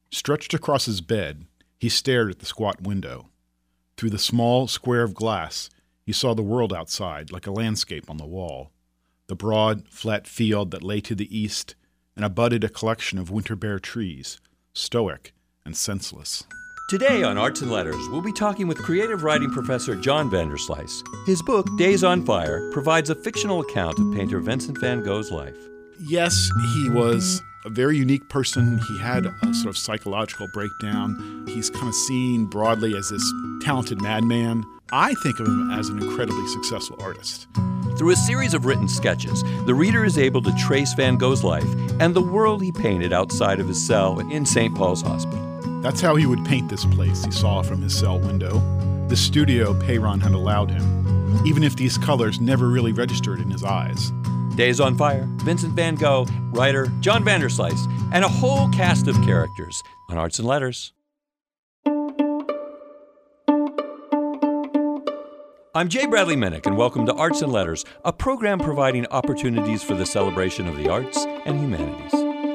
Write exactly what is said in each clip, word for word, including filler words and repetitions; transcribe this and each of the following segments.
Stretched across his bed, he stared at the squat window. Through the small square of glass, he saw the world outside like a landscape on the wall. The broad, flat field that lay to the east, and abutted a collection of winter-bare trees, stoic and senseless. Today on Arts and Letters, we'll be talking with creative writing professor John Vanderslice. His book, Days on Fire, provides a fictional account of painter Vincent van Gogh's life. Yes, he was a very unique person. He had a sort of psychological breakdown. He's kind of seen broadly as this talented madman. I think of him as an incredibly successful artist. Through a series of written sketches, the reader is able to trace Van Gogh's life and the world he painted outside of his cell in Saint Paul's Hospital. That's how he would paint this place he saw from his cell window, the studio Peyron had allowed him, even if these colors never really registered in his eyes. Days on Fire, Vincent van Gogh, writer John Vanderslice, and a whole cast of characters on Arts and Letters. I'm Jay Bradley Minnick, and welcome to Arts and Letters, a program providing opportunities for the celebration of the arts and humanities.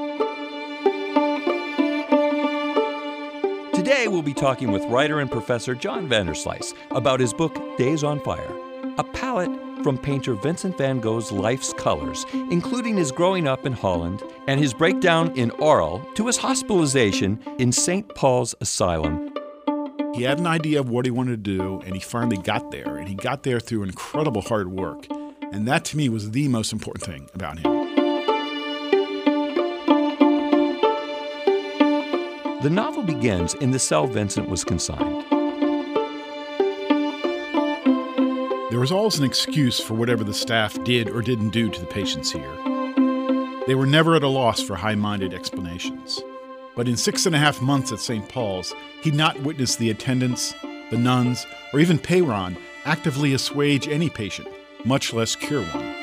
Today, we'll be talking with writer and professor John Vanderslice about his book, Days on Fire, a palette from painter Vincent van Gogh's life's colors, including his growing up in Holland and his breakdown in Arles to his hospitalization in Saint Paul's Asylum. He had an idea of what he wanted to do, and he finally got there, and he got there through incredible hard work, and that to me was the most important thing about him. The novel begins in the cell Vincent was consigned. There was always an excuse for whatever the staff did or didn't do to the patients here. They were never at a loss for high-minded explanations. But in six and a half months at Saint Paul's, he'd not witnessed the attendants, the nuns, or even Peyron actively assuage any patient, much less cure one.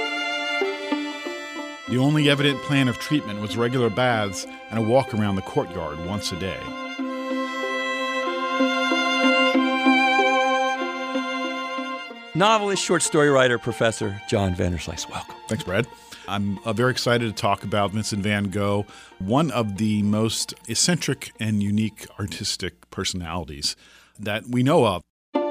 The only evident plan of treatment was regular baths and a walk around the courtyard once a day. Novelist, short story writer, Professor John Vanderslice. Welcome. Thanks, Brad. I'm uh, very excited to talk about Vincent van Gogh, one of the most eccentric and unique artistic personalities that we know of.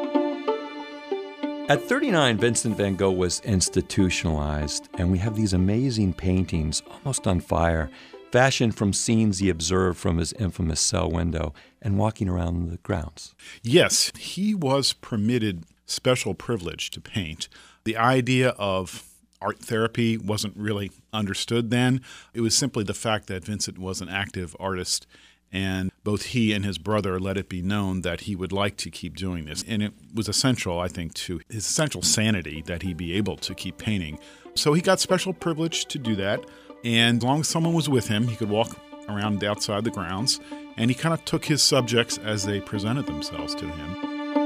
At thirty-nine, Vincent van Gogh was institutionalized, and we have these amazing paintings, almost on fire, fashioned from scenes he observed from his infamous cell window and walking around the grounds. Yes, he was permitted special privilege to paint. The idea of art therapy wasn't really understood then. It was simply the fact that Vincent was an active artist, and both he and his brother let it be known that he would like to keep doing this. And it was essential, I think, to his essential sanity that he be able to keep painting. So he got special privilege to do that, and as long as someone was with him, he could walk around outside the grounds, and he kind of took his subjects as they presented themselves to him.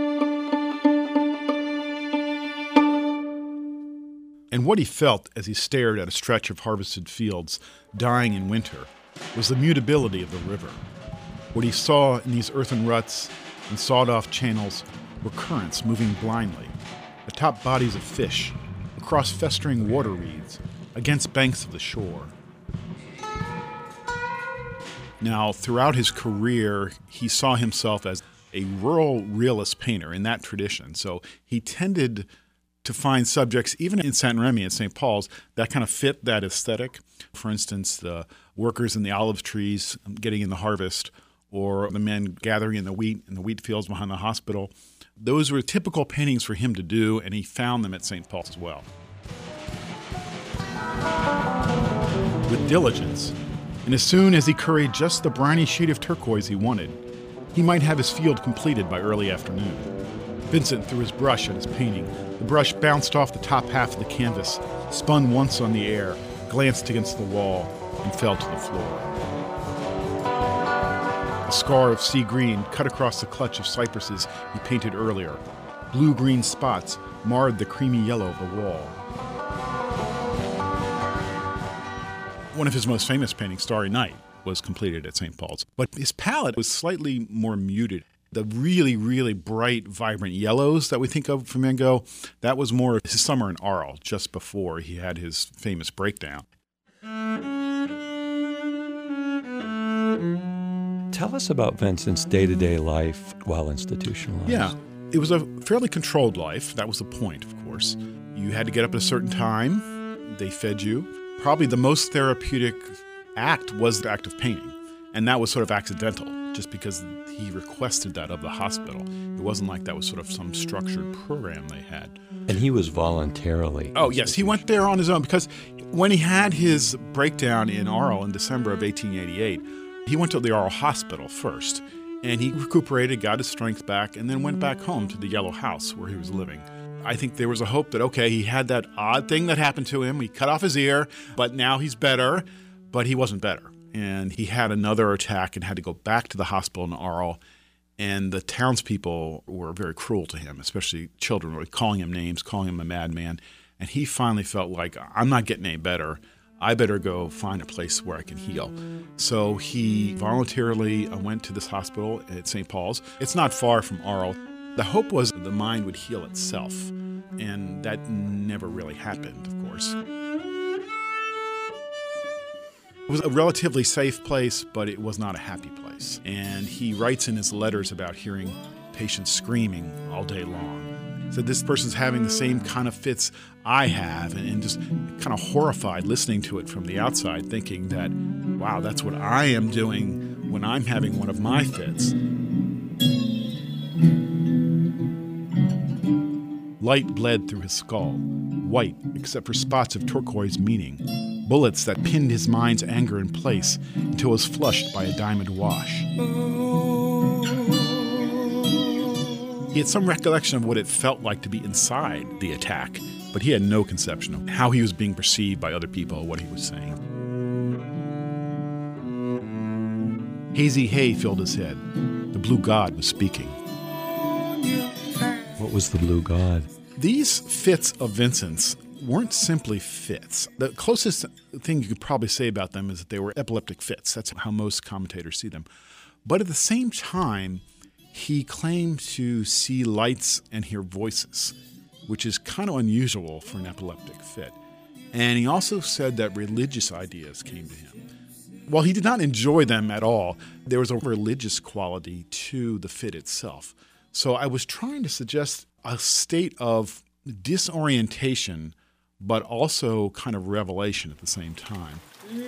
And what he felt as he stared at a stretch of harvested fields dying in winter was the mutability of the river. What he saw in these earthen ruts and sawed-off channels were currents moving blindly, atop bodies of fish, across festering water reeds, against banks of the shore. Now, throughout his career, he saw himself as a rural realist painter in that tradition, so he tended to find subjects, even in Saint-Remy and Saint Paul's, that kind of fit that aesthetic. For instance, the workers in the olive trees getting in the harvest, or the men gathering in the wheat in the wheat fields behind the hospital. Those were typical paintings for him to do, and he found them at Saint Paul's as well. With diligence, and as soon as he curried just the briny shade of turquoise he wanted, he might have his field completed by early afternoon. Vincent threw his brush at his painting. The brush bounced off the top half of the canvas, spun once on the air, glanced against the wall, and fell to the floor. A scar of sea green cut across the clutch of cypresses he painted earlier. Blue-green spots marred the creamy yellow of the wall. One of his most famous paintings, Starry Night, was completed at Saint Paul's. But his palette was slightly more muted. The really, really bright, vibrant yellows that we think of from Van Gogh, that was more his summer in Arles, just before he had his famous breakdown. Tell us about Vincent's day-to-day life while institutionalized. Yeah, it was a fairly controlled life. That was the point, of course. You had to get up at a certain time. They fed you. Probably the most therapeutic act was the act of painting. And that was sort of accidental, just because he requested that of the hospital. It wasn't like that was sort of some structured program they had. And he was voluntarily. Oh, yes, he went there on his own, because when he had his breakdown in Arles in December of eighteen eighty-eight, he went to the Arles Hospital first, and he recuperated, got his strength back, and then went back home to the Yellow House where he was living. I think there was a hope that, okay, he had that odd thing that happened to him. He cut off his ear, but now he's better. But he wasn't better. And he had another attack and had to go back to the hospital in Arles. And the townspeople were very cruel to him, especially children, were calling him names, calling him a madman. And he finally felt like, I'm not getting any better. I better go find a place where I can heal. So he voluntarily went to this hospital at Saint Paul's. It's not far from Arles. The hope was the mind would heal itself, and that never really happened, of course. It was a relatively safe place, but it was not a happy place. And he writes in his letters about hearing patients screaming all day long. He said, this person's having the same kind of fits I have, and, and just kind of horrified listening to it from the outside, thinking that, wow, that's what I am doing when I'm having one of my fits. Light bled through his skull, white except for spots of turquoise meaning, bullets that pinned his mind's anger in place until it was flushed by a diamond wash. He had some recollection of what it felt like to be inside the attack, but he had no conception of how he was being perceived by other people or what he was saying. Hazy hay filled his head. The blue god was speaking. What was the blue god? These fits of Vincent's weren't simply fits. The closest thing you could probably say about them is that they were epileptic fits. That's how most commentators see them. But at the same time, he claimed to see lights and hear voices, which is kind of unusual for an epileptic fit. And he also said that religious ideas came to him. While he did not enjoy them at all, there was a religious quality to the fit itself. So I was trying to suggest a state of disorientation, but also kind of revelation at the same time.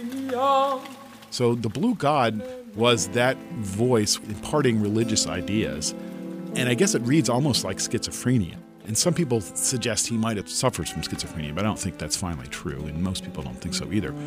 So the blue god was that voice imparting religious ideas, and I guess it reads almost like schizophrenia. And some people suggest he might have suffered from schizophrenia, but I don't think that's finally true, and most people don't think so either.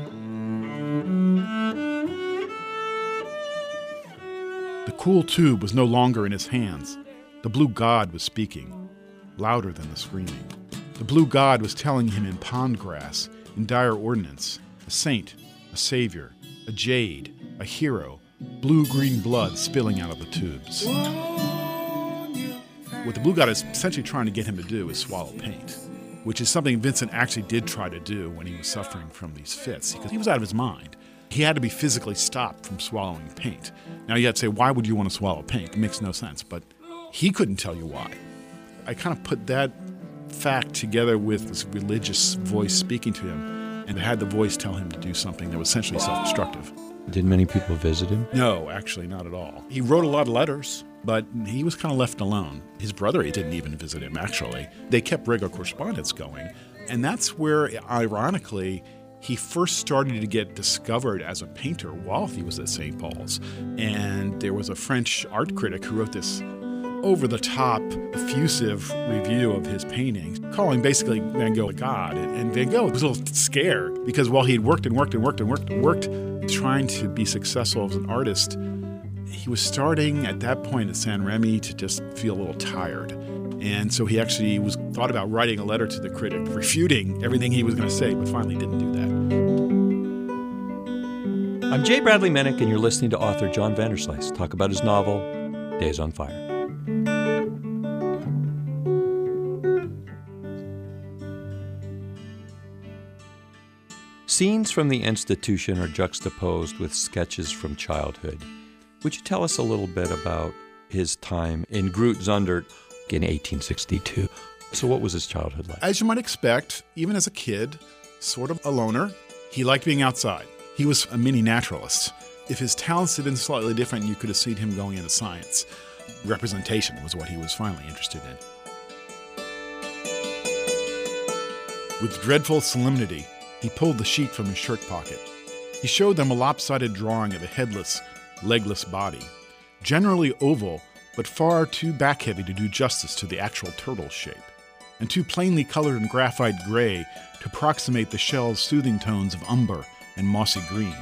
The cool tube was no longer in his hands. The blue god was speaking, louder than the screaming. The blue god was telling him in pond grass, in dire ordinance, a saint, a savior, a jade, a hero, blue-green blood spilling out of the tubes. What the blue god is essentially trying to get him to do is swallow paint, which is something Vincent actually did try to do when he was suffering from these fits, because he was out of his mind. He had to be physically stopped from swallowing paint. Now you have to say, why would you want to swallow paint? It makes no sense, but he couldn't tell you why. I kind of put that fact together with this religious voice speaking to him, and had the voice tell him to do something that was essentially self-destructive. Did many people visit him? No, actually, not at all. He wrote a lot of letters, but he was kind of left alone. His brother he didn't even visit him, actually. They kept regular correspondence going, and that's where, ironically, he first started to get discovered as a painter while he was at Saint Paul's. And there was a French art critic who wrote this over-the-top, effusive review of his paintings, calling basically Van Gogh a god. And Van Gogh was a little scared because while he had worked and worked and worked and worked and worked, trying to be successful as an artist, he was starting at that point at Saint Remy to just feel a little tired. And so he actually was thought about writing a letter to the critic, refuting everything he was going to say, but finally didn't do that. I'm Jay Bradley Mennick, and you're listening to author John Vanderslice talk about his novel, Days on Fire. Scenes from the institution are juxtaposed with sketches from childhood. Would you tell us a little bit about his time in Groot Zundert in eighteen sixty-two? So what was his childhood like? As you might expect, even as a kid, sort of a loner, he liked being outside. He was a mini naturalist. If his talents had been slightly different, you could have seen him going into science. Representation was what he was finally interested in. With dreadful solemnity, he pulled the sheet from his shirt pocket. He showed them a lopsided drawing of a headless, legless body, generally oval, but far too back-heavy to do justice to the actual turtle shape, and too plainly colored in graphite gray to approximate the shell's soothing tones of umber and mossy green.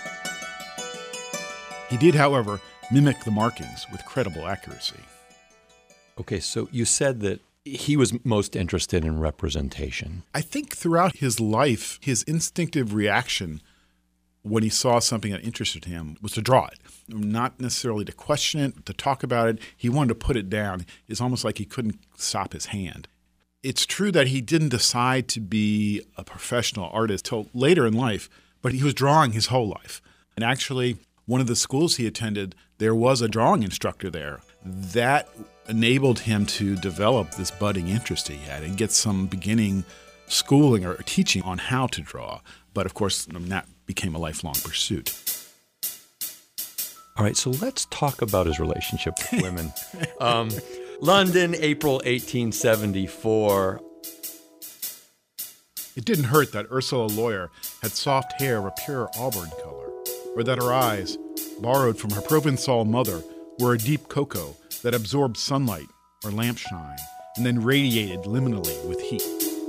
He did, however, mimic the markings with credible accuracy. Okay, so you said that he was most interested in representation. I think throughout his life, his instinctive reaction when he saw something that interested him was to draw it, not necessarily to question it, to talk about it. He wanted to put it down. It's almost like he couldn't stop his hand. It's true that he didn't decide to be a professional artist till later in life, but he was drawing his whole life. And actually, one of the schools he attended, there was a drawing instructor there. That enabled him to develop this budding interest he had and get some beginning schooling or teaching on how to draw. But of course, that became a lifelong pursuit. All right, so let's talk about his relationship with women. um, London, April eighteen seventy-four. It didn't hurt that Ursula Lawyer had soft hair of a pure auburn color, or that her eyes, borrowed from her Provençal mother, were a deep cocoa that absorbed sunlight or lamp shine and then radiated liminally with heat.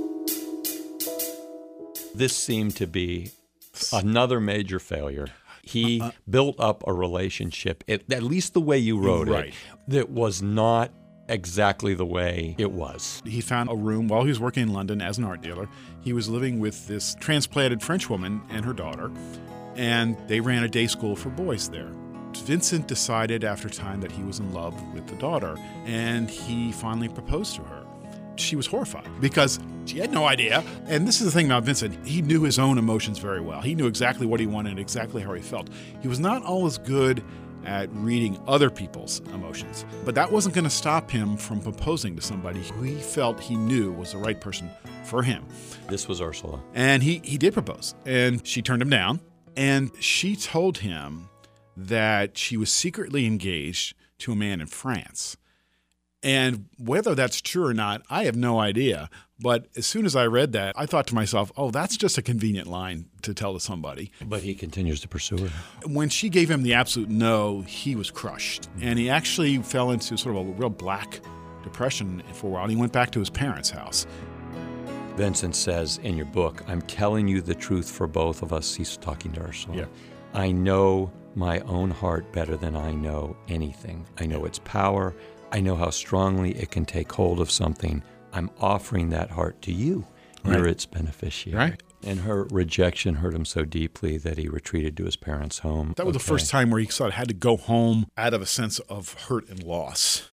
This seemed to be another major failure. He uh, uh, built up a relationship, at, at least the way you wrote right. it, that was not exactly the way it was. He found a room while he was working in London as an art dealer. He was living with this transplanted French woman and her daughter, and they ran a day school for boys there. Vincent decided after time that he was in love with the daughter, and he finally proposed to her. She was horrified because she had no idea. And this is the thing about Vincent. He knew his own emotions very well. He knew exactly what he wanted, exactly how he felt. He was not always good at reading other people's emotions, but that wasn't going to stop him from proposing to somebody who he felt he knew was the right person for him. This was Ursula. And he, he did propose, and she turned him down. And she told him that she was secretly engaged to a man in France. And whether that's true or not, I have no idea. But as soon as I read that, I thought to myself, oh, that's just a convenient line to tell to somebody. But he continues to pursue her. When she gave him the absolute no, he was crushed. And he actually fell into sort of a real black depression for a while. And he went back to his parents' house. Vincent says in your book, I'm telling you the truth for both of us. He's talking to Ursula. Yeah. I know my own heart better than I know anything. I know its power. I know how strongly it can take hold of something. I'm offering that heart to you. You're right. its beneficiary. Right. And her rejection hurt him so deeply that he retreated to his parents' home. That was okay. The first time where he sort of had to go home out of a sense of hurt and loss.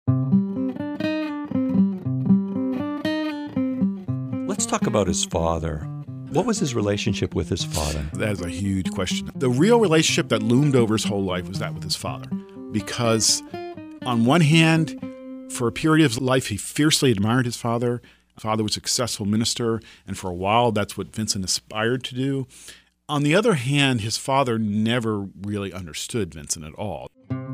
Let's talk about his father. What was his relationship with his father? That is a huge question. The real relationship that loomed over his whole life was that with his father. Because on one hand, for a period of his life, he fiercely admired his father. His father was a successful minister, and for a while, that's what Vincent aspired to do. On the other hand, his father never really understood Vincent at all.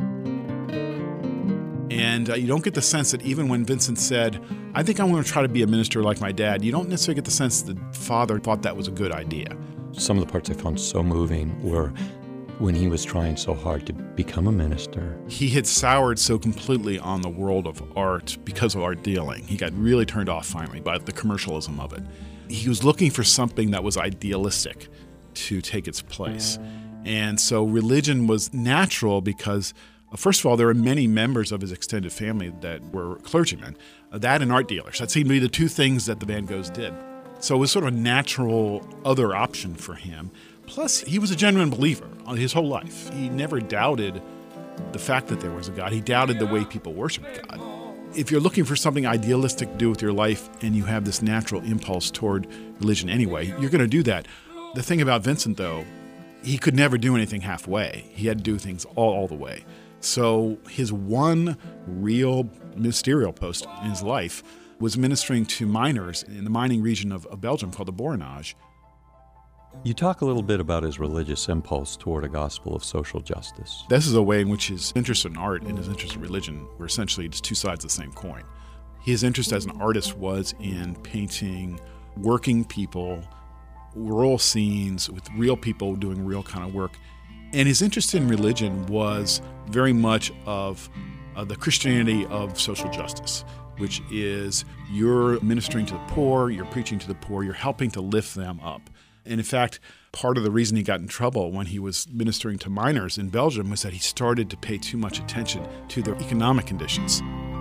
And uh, you don't get the sense that even when Vincent said, I think I'm going to try to be a minister like my dad, you don't necessarily get the sense that the father thought that was a good idea. Some of the parts I found so moving were when he was trying so hard to become a minister. He had soured so completely on the world of art because of art dealing. He got really turned off finally by the commercialism of it. He was looking for something that was idealistic to take its place. And so religion was natural because, first of all, there were many members of his extended family that were clergymen. That and art dealers. That seemed to be the two things that the Van Goghs did. So it was sort of a natural other option for him. Plus, he was a genuine believer his whole life. He never doubted the fact that there was a God. He doubted the way people worshiped God. If you're looking for something idealistic to do with your life and you have this natural impulse toward religion anyway, you're going to do that. The thing about Vincent, though, he could never do anything halfway. He had to do things all, all the way. So his one real ministerial post in his life was ministering to miners in the mining region of, of Belgium called the Borinage. You talk a little bit about his religious impulse toward a gospel of social justice. This is a way in which his interest in art and his interest in religion were essentially just two sides of the same coin. His interest as an artist was in painting working people, rural scenes with real people doing real kind of work. And his interest in religion was very much of uh, the Christianity of social justice, which is you're ministering to the poor, you're preaching to the poor, you're helping to lift them up. And in fact, part of the reason he got in trouble when he was ministering to miners in Belgium was that he started to pay too much attention to their economic conditions.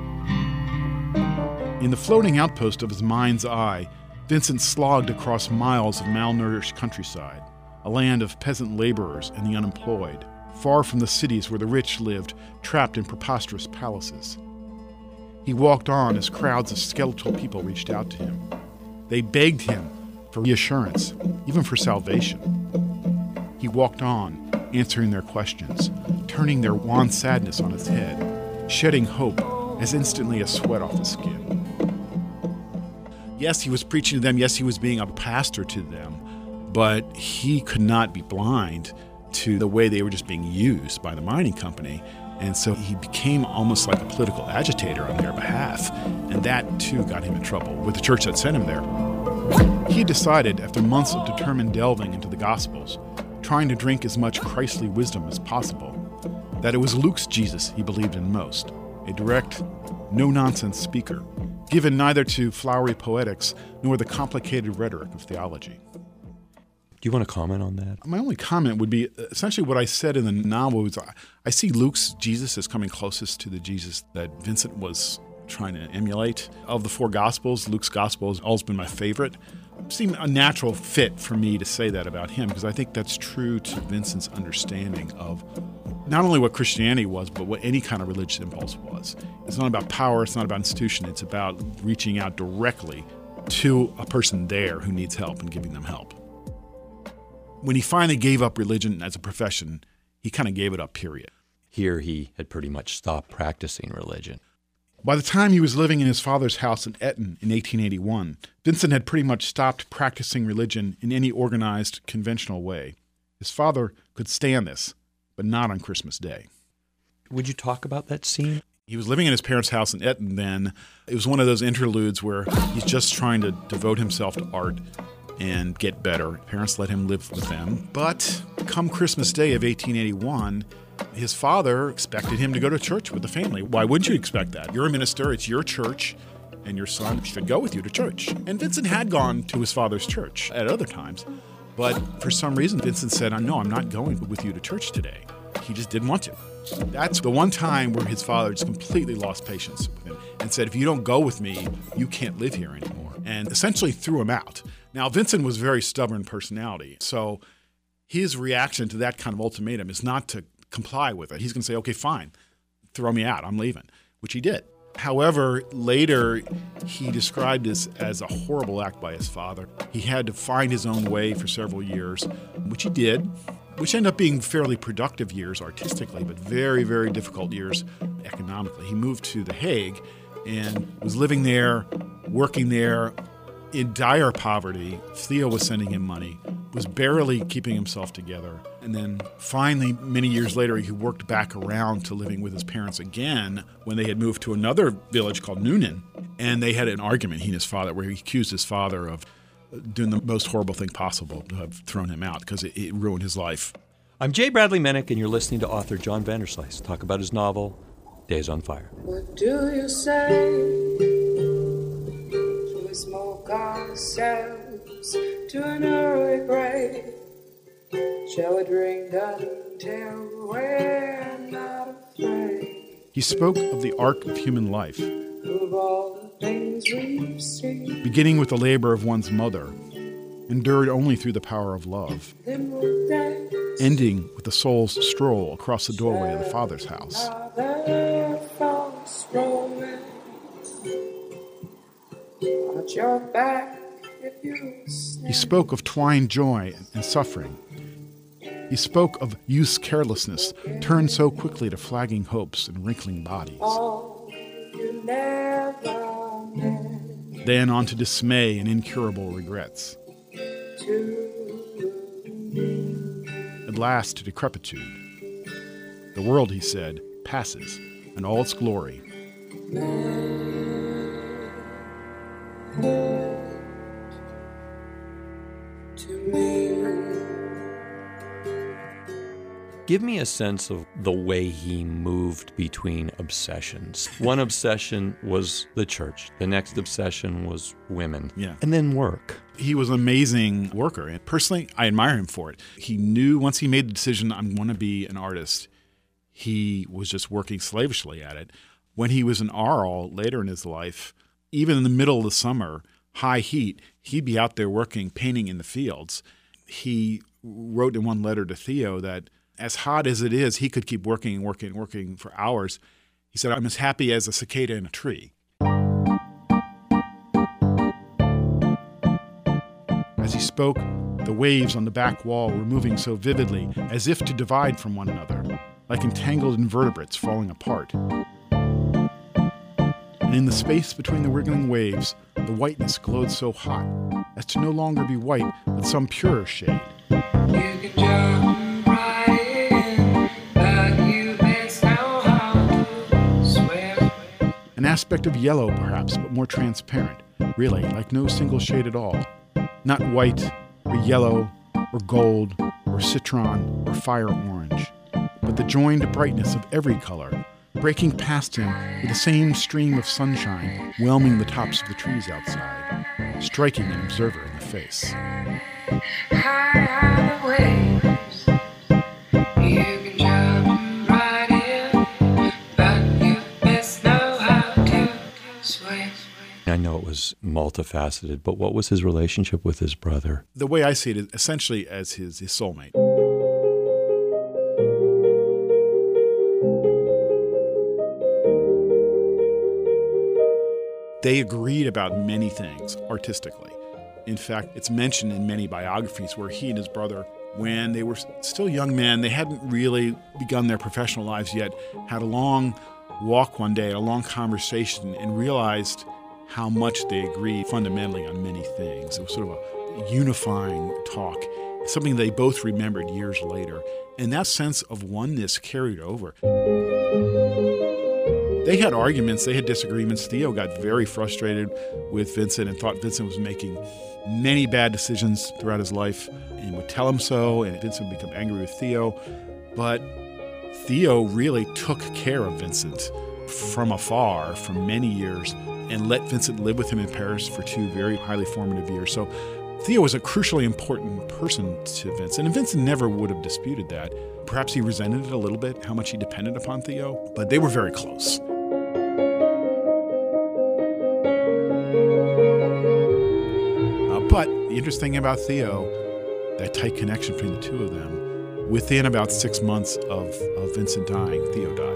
In the floating outpost of his mind's eye, Vincent slogged across miles of malnourished countryside, a land of peasant laborers and the unemployed, far from the cities where the rich lived, trapped in preposterous palaces. He walked on as crowds of skeletal people reached out to him. They begged him for reassurance, even for salvation. He walked on, answering their questions, turning their wan sadness on its head, shedding hope as instantly as sweat off his skin. Yes, he was preaching to them. Yes, he was being a pastor to them. But he could not be blind to the way they were just being used by the mining company. And so he became almost like a political agitator on their behalf. And that, too, got him in trouble with the church that sent him there. He decided, after months of determined delving into the Gospels, trying to drink as much Christly wisdom as possible, that it was Luke's Jesus he believed in most, a direct, no-nonsense speaker, given neither to flowery poetics nor the complicated rhetoric of theology. Do you want to comment on that? My only comment would be essentially what I said in the novel. Was I see Luke's Jesus as coming closest to the Jesus that Vincent was trying to emulate. Of the four Gospels, Luke's Gospel has always been my favorite. It seemed a natural fit for me to say that about him because I think that's true to Vincent's understanding of not only what Christianity was, but what any kind of religious impulse was. It's not about power, it's not about institution, it's about reaching out directly to a person there who needs help and giving them help. When he finally gave up religion as a profession, he kind of gave it up, period. Here he had pretty much stopped practicing religion. By the time he was living in his father's house in Eton in eighteen eighty-one, Vincent had pretty much stopped practicing religion in any organized, conventional way. His father could stand this, but not on Christmas Day. Would you talk about that scene? He was living in his parents' house in Eton then. It was one of those interludes where he's just trying to devote himself to art and get better. Parents let him live with them. But come Christmas Day of eighteen eighty-one, his father expected him to go to church with the family. Why wouldn't you expect that? You're a minister, it's your church, and your son should go with you to church. And Vincent had gone to his father's church at other times. But for some reason, Vincent said, no, I'm not going with you to church today. He just didn't want to. That's the one time where his father just completely lost patience with him and said, if you don't go with me, you can't live here anymore. And essentially threw him out. Now, Vincent was a very stubborn personality. So his reaction to that kind of ultimatum is not to comply with it. He's going to say, okay, fine, throw me out, I'm leaving, which he did. However, later he described this as a horrible act by his father. He had to find his own way for several years, which he did, which ended up being fairly productive years artistically, but very, very difficult years economically. He moved to The Hague and was living there, working there in dire poverty. Theo was sending him money, was barely keeping himself together. And then finally, many years later, he worked back around to living with his parents again when they had moved to another village called Noonan. And they had an argument, he and his father, where he accused his father of doing the most horrible thing possible, to have thrown him out because it, it ruined his life. I'm Jay Bradley Mennick, and you're listening to author John Vanderslice talk about his novel, Days on Fire. What do you say? Should we smoke ourselves to an early grave? Shall we drink until we're not afraid? He spoke of the arc of human life, Of all the things we've seen, beginning with the labor of one's mother, endured only through the power of love, then we'll dance. ending with the soul's stroll across the doorway of the Father's house. Another false romance. Watch your back if you snap. He spoke of twined joy and suffering. He spoke of youth's carelessness, turned so quickly to flagging hopes and wrinkling bodies. Oh, you never meant Then on to dismay and incurable regrets. to At last to decrepitude. The world, he said, passes, and all its glory. Give me a sense of the way he moved between obsessions. One obsession was the church. The next obsession was women. Yeah. And then work. He was an amazing worker, and personally, I admire him for it. He knew once he made the decision, I want to be an artist, he was just working slavishly at it. When he was in Arles later in his life, even in the middle of the summer, high heat, he'd be out there working, painting in the fields. He wrote in one letter to Theo that as hot as it is, he could keep working and working and working for hours. He said, I'm as happy as a cicada in a tree. As he spoke, the waves on the back wall were moving so vividly, as if to divide from one another, like entangled invertebrates falling apart. And in the space between the wriggling waves, the whiteness glowed so hot as to no longer be white, but some purer shade. You can jump right in, but you best know how to swim. An aspect of yellow, perhaps, but more transparent, really, like no single shade at all. Not white, or yellow, or gold, or citron, or fire orange, but the joined brightness of every color, breaking past him with the same stream of sunshine, whelming the tops of the trees outside, striking an observer in the face. High are the waves. You can jump right in, but you best know how to swim. I know it was multifaceted, but what was his relationship with his brother? The way I see it is essentially as his, his soulmate. They agreed about many things artistically. In fact, it's mentioned in many biographies where he and his brother, when they were still young men, they hadn't really begun their professional lives yet, had a long walk one day, a long conversation, and realized how much they agreed fundamentally on many things. It was sort of a unifying talk, something they both remembered years later. And that sense of oneness carried over. They had arguments, they had disagreements. Theo got very frustrated with Vincent and thought Vincent was making many bad decisions throughout his life and would tell him so, and Vincent would become angry with Theo. But Theo really took care of Vincent from afar for many years and let Vincent live with him in Paris for two very highly formative years. So Theo was a crucially important person to Vincent, and Vincent never would have disputed that. Perhaps he resented it a little bit, how much he depended upon Theo, but they were very close. Uh, but the interesting thing about Theo, that tight connection between the two of them, within about six months of, of Vincent dying, Theo died.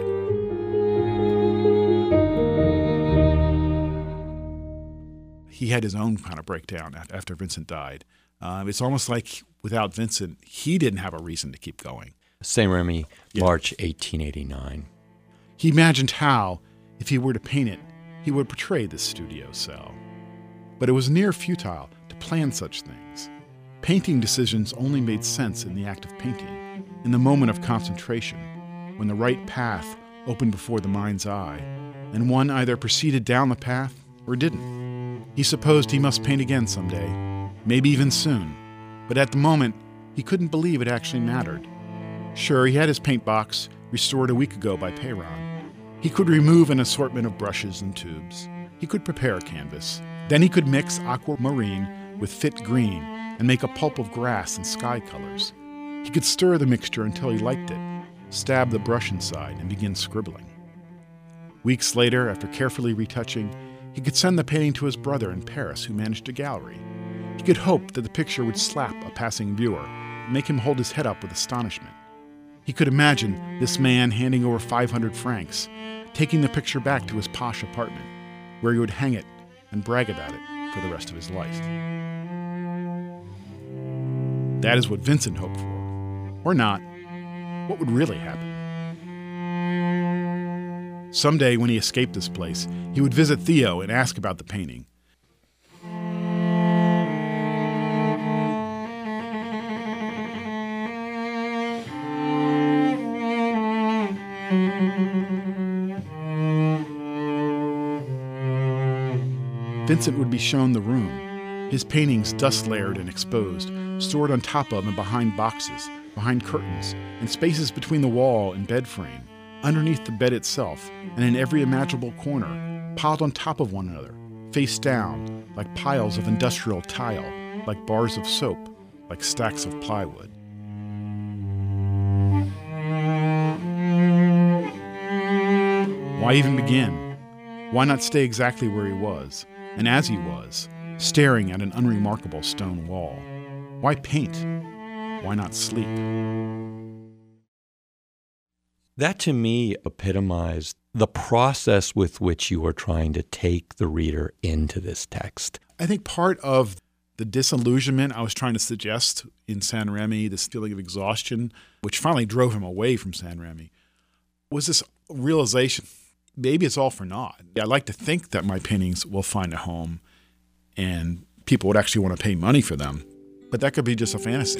He had his own kind of breakdown after Vincent died. Uh, it's almost like without Vincent, he didn't have a reason to keep going. Saint-Remy, Yeah. March eighteen eighty-nine. He imagined how, if he were to paint it, he would portray this studio cell. But it was near futile to plan such things. Painting decisions only made sense in the act of painting, in the moment of concentration, when the right path opened before the mind's eye, and one either proceeded down the path or didn't. He supposed he must paint again someday, maybe even soon, but at the moment, he couldn't believe it actually mattered. Sure, he had his paint box, restored a week ago by Peyron. He could remove an assortment of brushes and tubes. He could prepare a canvas. Then he could mix aquamarine with fit green and make a pulp of grass and sky colors. He could stir the mixture until he liked it, stab the brush inside, and begin scribbling. Weeks later, after carefully retouching, he could send the painting to his brother in Paris, who managed a gallery. He could hope that the picture would slap a passing viewer, make him hold his head up with astonishment. He could imagine this man handing over five hundred francs, taking the picture back to his posh apartment, where he would hang it and brag about it for the rest of his life. That is what Vincent hoped for. Or not. What would really happen? Someday, when he escaped this place, he would visit Theo and ask about the painting. Vincent would be shown the room, his paintings dust-layered and exposed, stored on top of and behind boxes, behind curtains, in spaces between the wall and bed frame, underneath the bed itself, and in every imaginable corner, piled on top of one another, face down, like piles of industrial tile, like bars of soap, like stacks of plywood. Why even begin? Why not stay exactly where he was, and as he was, staring at an unremarkable stone wall? Why paint? Why not sleep? That to me epitomized the process with which you were trying to take the reader into this text. I think part of the disillusionment I was trying to suggest in Saint Remy, this feeling of exhaustion, which finally drove him away from Saint Remy, was this realization, maybe it's all for naught. I like to think that my paintings will find a home and people would actually want to pay money for them, but that could be just a fantasy.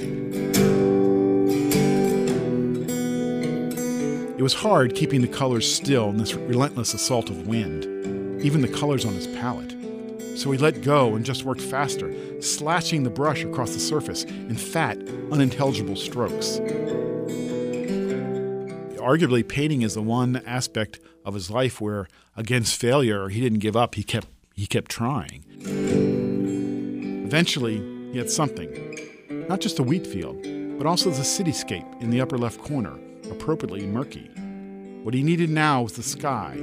It was hard keeping the colors still in this relentless assault of wind, even the colors on his palette. So he let go and just worked faster, slashing the brush across the surface in fat, unintelligible strokes. Arguably, painting is the one aspect of his life where, against failure, he didn't give up, he kept, he kept trying. Eventually, he had something, not just a wheat field, but also the cityscape in the upper left corner, appropriately murky. What he needed now was the sky.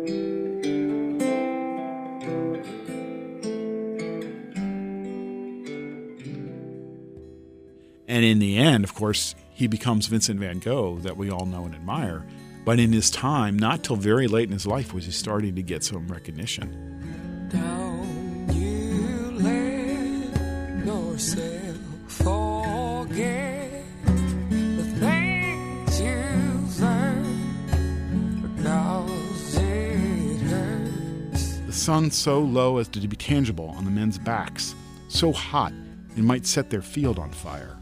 And in the end, of course, he becomes Vincent van Gogh that we all know and admire. But in his time, not till very late in his life was he starting to get some recognition. Down you let yourself forget the things you've learned, because it hurts. The sun so low as to be tangible on the men's backs, so hot it might set their field on fire.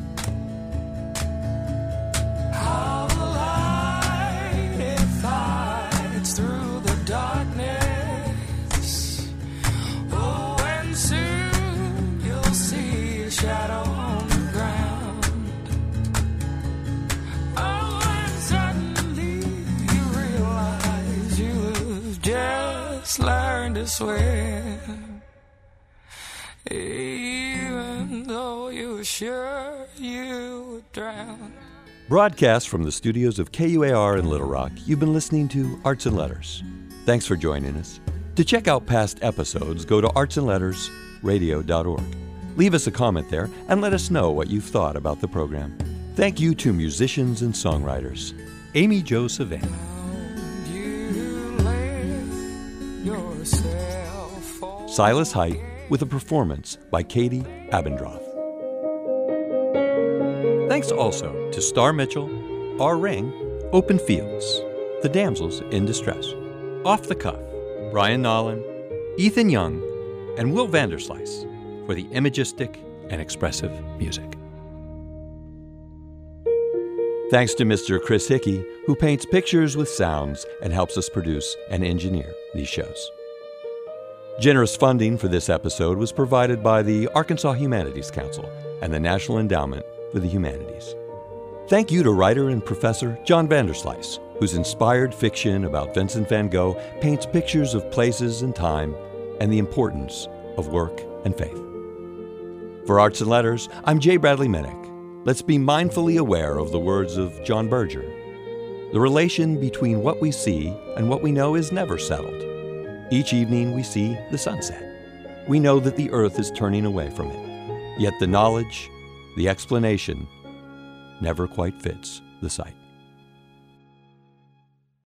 How the light it fights through the darkness. Oh, and soon you'll see a shadow on the ground. Oh, and suddenly you realize you've just learned to swim, even though you were sure you would drown. Broadcast from the studios of K U A R in Little Rock, you've been listening to Arts and Letters. Thanks for joining us. To check out past episodes, go to arts and letters radio dot org. Leave us a comment there and let us know what you've thought about the program. Thank you to musicians and songwriters, Amy Jo Savannah, You let yourself fall. Silas Height, with a performance by Katie Abendroth. Thanks also to Star Mitchell, R. Ring, Open Fields, The Damsels in Distress, Off the Cuff, Brian Nolan, Ethan Young, and Will Vanderslice for the imagistic and expressive music. Thanks to Mister Chris Hickey, who paints pictures with sounds and helps us produce and engineer these shows. Generous funding for this episode was provided by the Arkansas Humanities Council and the National Endowment for the Humanities. Thank you to writer and professor John Vanderslice, whose inspired fiction about Vincent van Gogh paints pictures of places and time and the importance of work and faith. For Arts and Letters, I'm J. Bradley Minnick. Let's be mindfully aware of the words of John Berger. The relation between what we see and what we know is never settled. Each evening we see the sunset. We know that the earth is turning away from it. Yet the knowledge, the explanation, never quite fits the sight.